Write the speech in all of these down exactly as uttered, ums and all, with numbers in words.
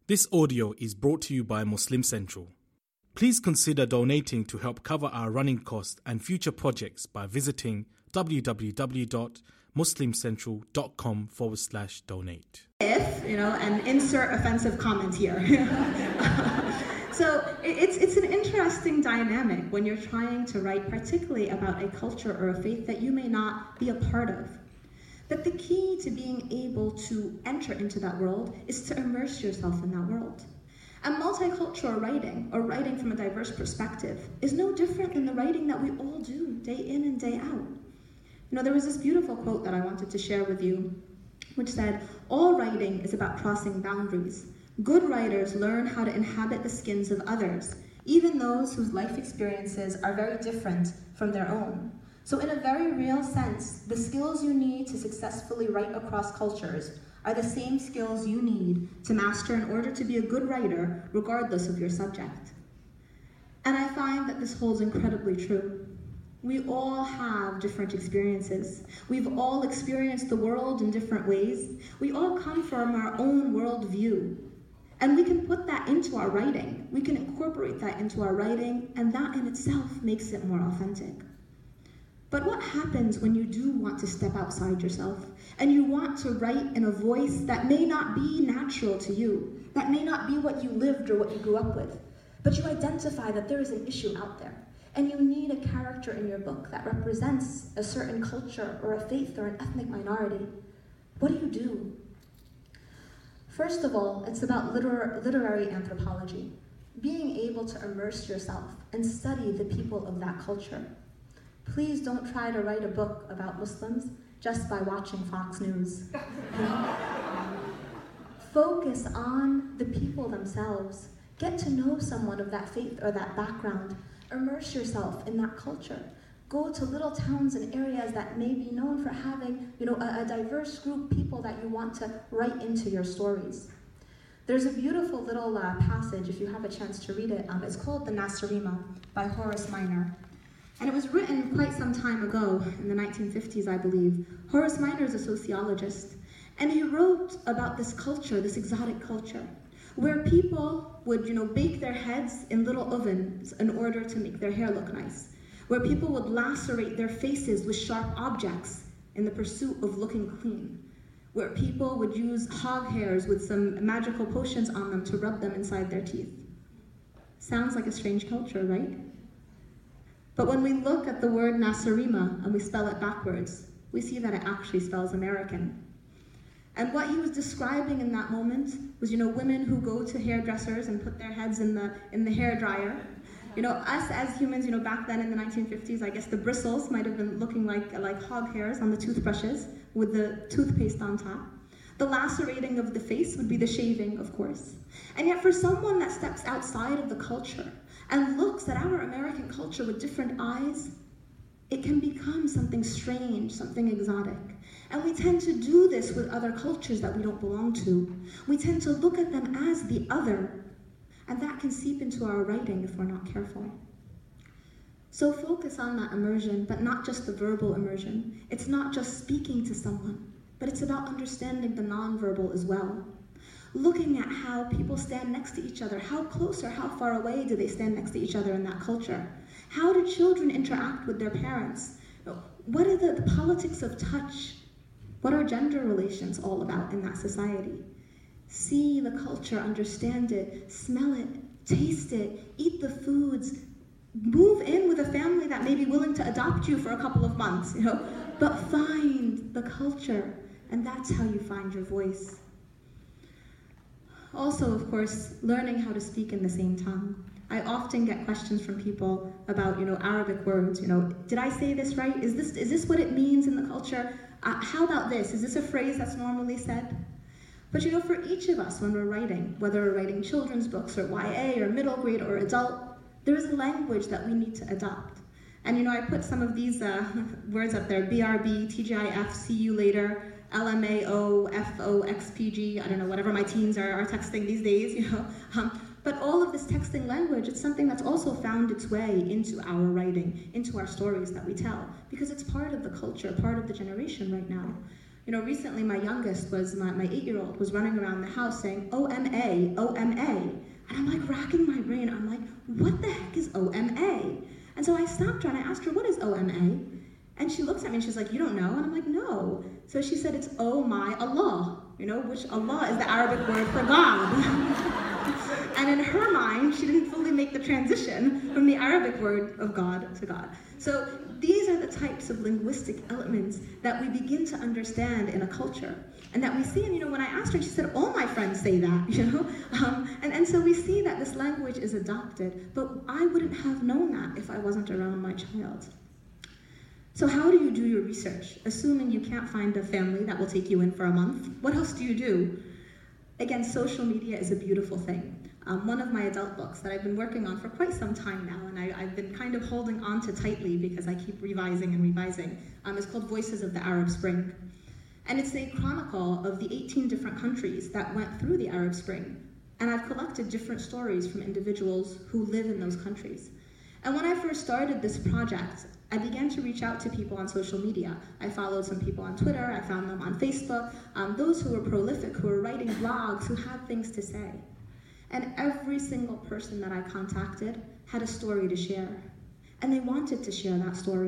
This audio is brought to you by Muslim Central. Please consider donating to help cover our running costs and future projects by visiting www.muslimcentral.com forward slash donate. If, you know, and insert offensive comment here. So it's, it's an interesting dynamic when you're trying to write particularly about a culture or a faith that you may not be a part of. But the key to being able to enter into that world is to immerse yourself in that world. And multicultural writing, or writing from a diverse perspective, is no different than the writing that we all do day in and day out. You know, there was this beautiful quote that I wanted to share with you, which said, "All writing is about crossing boundaries. Good writers learn how to inhabit the skins of others, even those whose life experiences are very different from their own." So in a very real sense, the skills you need to successfully write across cultures are the same skills you need to master in order to be a good writer, regardless of your subject. And I find that this holds incredibly true. We all have different experiences. We've all experienced the world in different ways. We all come from our own worldview. And we can put that into our writing. We can incorporate that into our writing, and that in itself makes it more authentic. But what happens when you do want to step outside yourself and you want to write in a voice that may not be natural to you, that may not be what you lived or what you grew up with, but you identify that there is an issue out there and you need a character in your book that represents a certain culture or a faith or an ethnic minority? What do you do? First of all, it's about liter- literary anthropology, being able to immerse yourself and study the people of that culture. Please don't try to write a book about Muslims just by watching Fox News. Focus on the people themselves. Get to know someone of that faith or that background. Immerse yourself in that culture. Go to little towns and areas that may be known for having, you know, a, a diverse group of people that you want to write into your stories. There's a beautiful little uh, passage, if you have a chance to read it. Um, it's called The Nasirima by Horace Minor. And it was written quite some time ago, in the nineteen fifties, I believe. Horace Minor is a sociologist, and he wrote about this culture, this exotic culture, where people would, you know, bake their heads in little ovens in order to make their hair look nice, where people would lacerate their faces with sharp objects in the pursuit of looking clean, where people would use hog hairs with some magical potions on them to rub them inside their teeth. Sounds like a strange culture, right? But when we look at the word Nasirima and we spell it backwards, we see that it actually spells American. And what he was describing in that moment was, you know, women who go to hairdressers and put their heads in the in the hair dryer. You know, us as humans, you know, back then in the nineteen fifties, I guess the bristles might have been looking like, like hog hairs on the toothbrushes with the toothpaste on top. The lacerating of the face would be the shaving, of course. And yet for someone that steps outside of the culture and looks at our American culture with different eyes, it can become something strange, something exotic. And we tend to do this with other cultures that we don't belong to. We tend to look at them as the other, and that can seep into our writing if we're not careful. So focus on that immersion, but not just the verbal immersion. It's not just speaking to someone, but it's about understanding the nonverbal as well. Looking at how people stand next to each other. How close or how far away do they stand next to each other in that culture? How do children interact with their parents? What are the, the politics of touch? What are gender relations all about in that society? See the culture, understand it, smell it, taste it, eat the foods, move in with a family that may be willing to adopt you for a couple of months, you know, but find the culture, and that's how you find your voice. Also, of course, learning how to speak in the same tongue. I often get questions from people about, you know, Arabic words. You know, did I say this right? Is this is this what it means in the culture? Uh, how about this? Is this a phrase that's normally said? But you know, for each of us, when we're writing, whether we're writing children's books or Y A or middle grade or adult, there is a language that we need to adopt. And you know, I put some of these uh, words up there: B R B, T G I F, see you later. L M A O, F O, X P G, I don't know, whatever my teens are, are texting these days, you know. Um, but all of this texting language, it's something that's also found its way into our writing, into our stories that we tell, because it's part of the culture, part of the generation right now. You know, recently my youngest was, my, my eight-year-old was running around the house saying, O M A, O M A. And I'm like racking my brain, I'm like, what the heck is O M A? And so I stopped her and I asked her, what is O M A? And she looks at me and she's like, you don't know? And I'm like, no. So she said, it's oh my Allah, you know, which Allah is the Arabic word for God. And in her mind, she didn't fully make the transition from the Arabic word of God to God. So these are the types of linguistic elements that we begin to understand in a culture. And that we see, and you know, when I asked her, she said, all my friends say that, you know? Um, and, and so we see that this language is adopted, but I wouldn't have known that if I wasn't around my child. So how do you do your research? Assuming you can't find a family that will take you in for a month, what else do you do? Again, social media is a beautiful thing. Um, one of my adult books that I've been working on for quite some time now, and I, I've been kind of holding on to tightly because I keep revising and revising, um, is called Voices of the Arab Spring. And it's a chronicle of the eighteen different countries that went through the Arab Spring. And I've collected different stories from individuals who live in those countries. And when I first started this project, I began to reach out to people on social media. I followed some people on Twitter, I found them on Facebook, um, those who were prolific, who were writing blogs, who had things to say. And every single person that I contacted had a story to share. And they wanted to share that story.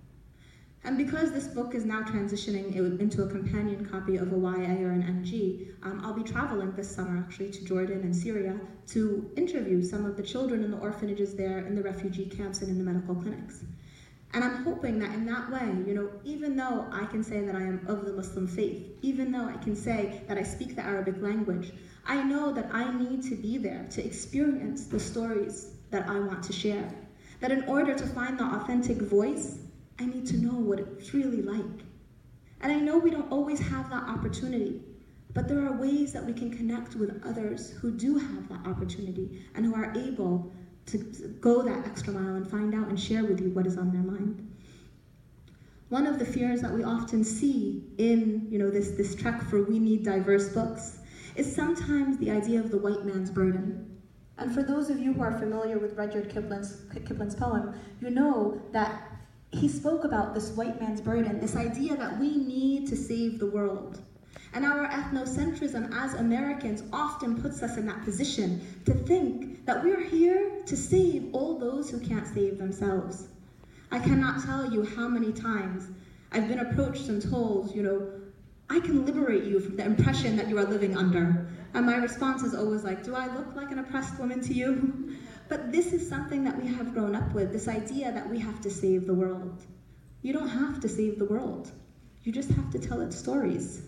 And because this book is now transitioning into a companion copy of a Y A or an M G, um, I'll be traveling this summer actually to Jordan and Syria to interview some of the children in the orphanages there, in the refugee camps, and in the medical clinics. And I'm hoping that in that way, you know, even though I can say that I am of the Muslim faith, even though I can say that I speak the Arabic language, I know that I need to be there to experience the stories that I want to share. That in order to find the authentic voice, I need to know what it's really like. And I know we don't always have that opportunity, but there are ways that we can connect with others who do have that opportunity and who are able to go that extra mile and find out and share with you what is on their mind. One of the fears that we often see in, you know, this, this trek for we need diverse books is sometimes the idea of the white man's burden. And for those of you who are familiar with Rudyard Kipling's, Kipling's poem, you know that he spoke about this white man's burden, this idea that we need to save the world. And our ethnocentrism as Americans often puts us in that position to think that we're here to save all those who can't save themselves. I cannot tell you how many times I've been approached and told, you know, I can liberate you from the impression that you are living under. And my response is always like, do I look like an oppressed woman to you? But this is something that we have grown up with, this idea that we have to save the world. You don't have to save the world. You just have to tell its stories.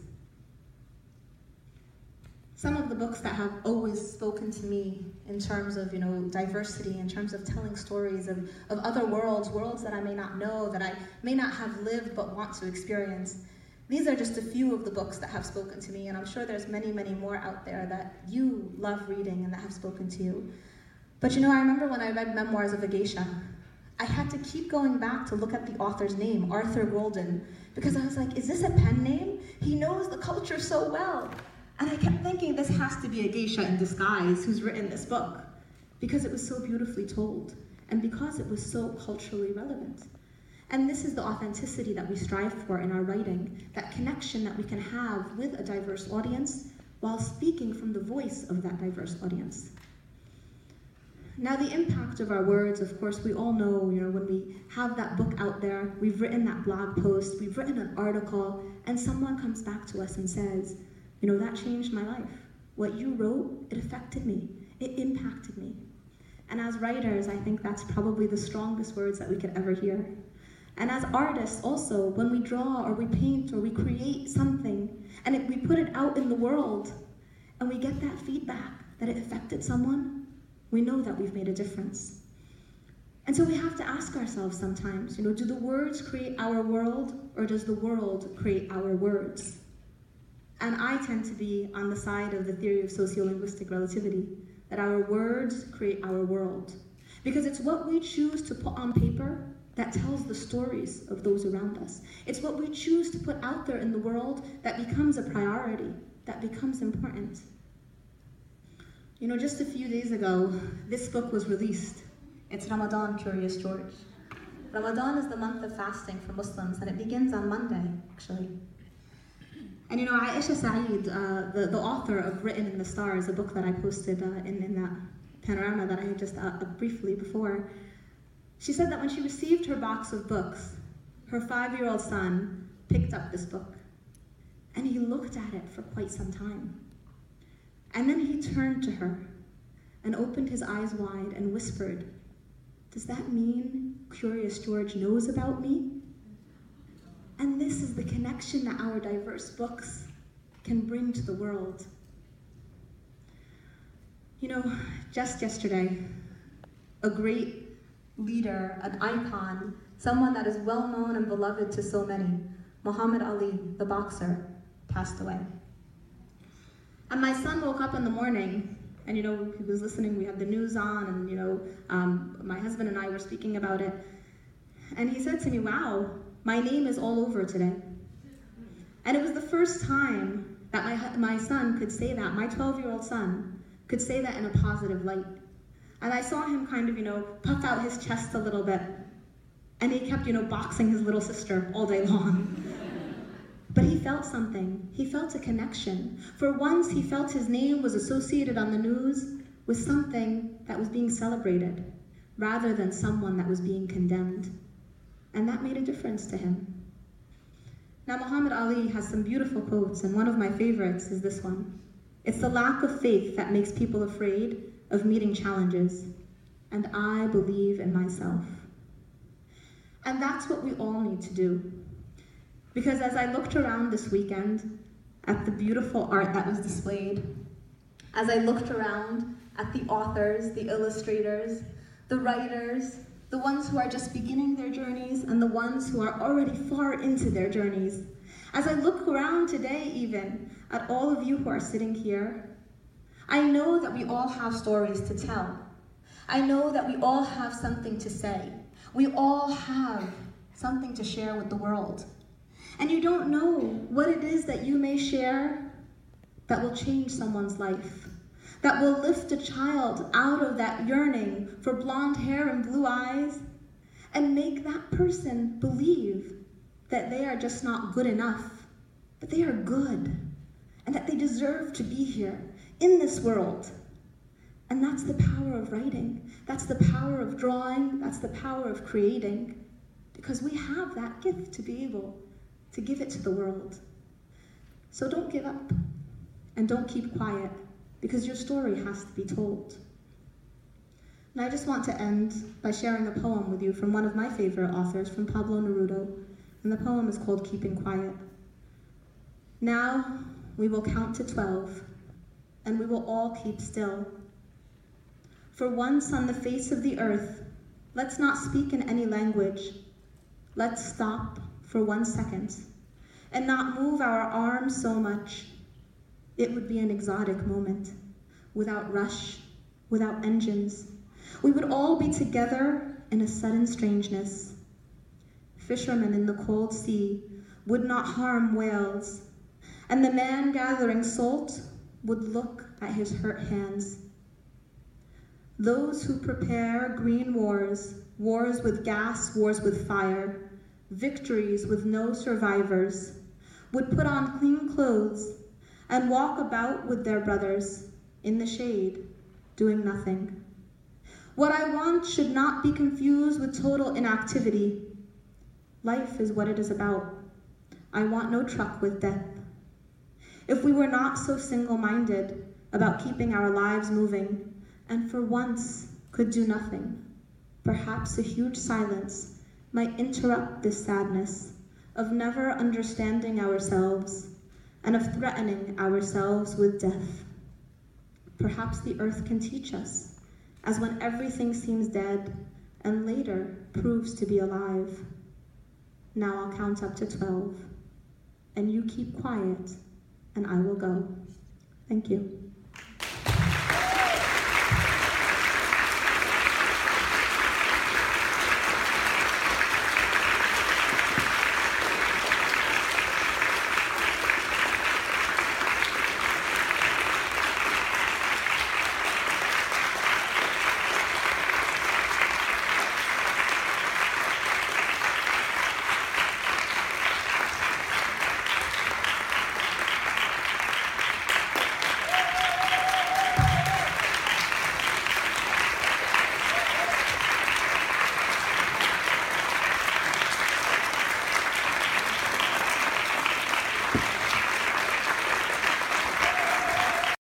Some of the books that have always spoken to me in terms of, you know, diversity, in terms of telling stories of, of other worlds, worlds that I may not know, that I may not have lived but want to experience. These are just a few of the books that have spoken to me, and I'm sure there's many, many more out there that you love reading and that have spoken to you. But you know, I remember when I read Memoirs of a Geisha, I had to keep going back to look at the author's name, Arthur Golden, because I was like, is this a pen name? He knows the culture so well. And I kept thinking, this has to be a geisha in disguise who's written this book, because it was so beautifully told, and because it was so culturally relevant. And this is the authenticity that we strive for in our writing, that connection that we can have with a diverse audience while speaking from the voice of that diverse audience. Now, the impact of our words, of course, we all know, you know, when we have that book out there, we've written that blog post, we've written an article, and someone comes back to us and says, you know, that changed my life. What you wrote, it affected me. It impacted me. And as writers, I think that's probably the strongest words that we could ever hear. And as artists also, when we draw or we paint or we create something, and it, we put it out in the world, and we get that feedback that it affected someone, we know that we've made a difference. And so we have to ask ourselves sometimes, you know, do the words create our world, or does the world create our words? And I tend to be on the side of the theory of sociolinguistic relativity, that our words create our world. Because it's what we choose to put on paper that tells the stories of those around us. It's what we choose to put out there in the world that becomes a priority, that becomes important. You know, just a few days ago, this book was released. It's Ramadan, Curious George. Ramadan is the month of fasting for Muslims, and it begins on Monday, actually. And you know, Aisha Saeed, uh, the, the author of Written in the Stars, a book that I posted uh, in, in that panorama that I had just uh, briefly before, she said that when she received her box of books, her five-year-old son picked up this book, and he looked at it for quite some time. And then he turned to her and opened his eyes wide and whispered, "Does that mean Curious George knows about me?" And this is the connection that our diverse books can bring to the world. You know, just yesterday, a great leader, an icon, someone that is well known and beloved to so many, Muhammad Ali, the boxer, passed away. And my son woke up in the morning, and you know, he was listening, we had the news on, and you know, um, my husband and I were speaking about it, and he said to me, "Wow, my name is all over today." And it was the first time that my, my son could say that, my twelve-year-old son could say that in a positive light. And I saw him kind of, you know, puff out his chest a little bit, and he kept, you know, boxing his little sister all day long. But he felt something. He felt a connection. For once, he felt his name was associated on the news with something that was being celebrated, rather than someone that was being condemned. And that made a difference to him. Now, Muhammad Ali has some beautiful quotes, and one of my favorites is this one. "It's the lack of faith that makes people afraid of meeting challenges, and I believe in myself." And that's what we all need to do. Because as I looked around this weekend at the beautiful art that was displayed, as I looked around at the authors, the illustrators, the writers, the ones who are just beginning their journeys and the ones who are already far into their journeys, as I look around today even at all of you who are sitting here, I know that we all have stories to tell. I know that we all have something to say. We all have something to share with the world. And you don't know what it is that you may share that will change someone's life, that will lift a child out of that yearning for blonde hair and blue eyes, and make that person believe that they are just not good enough, that they are good, and that they deserve to be here in this world. And that's the power of writing. That's the power of drawing. That's the power of creating, because we have that gift to be able to give it to the world. So don't give up, and don't keep quiet, because your story has to be told. And I just want to end by sharing a poem with you from one of my favorite authors, from Pablo Neruda, and the poem is called Keeping Quiet. Now we will count to twelve, and we will all keep still. For once on the face of the earth, let's not speak in any language. Let's stop for one second and not move our arms so much. It would be an exotic moment, without rush, without engines. We would all be together in a sudden strangeness. Fishermen in the cold sea would not harm whales, and the man gathering salt would look at his hurt hands. Those who prepare green wars, wars with gas, wars with fire, victories with no survivors, would put on clean clothes and walk about with their brothers in the shade, doing nothing. What I want should not be confused with total inactivity. Life is what it is about. I want no truck with death. If we were not so single-minded about keeping our lives moving, and for once could do nothing, perhaps a huge silence might interrupt this sadness of never understanding ourselves and of threatening ourselves with death. Perhaps the earth can teach us, as when everything seems dead and later proves to be alive. Now I'll count up to twelve, and you keep quiet, and I will go. Thank you.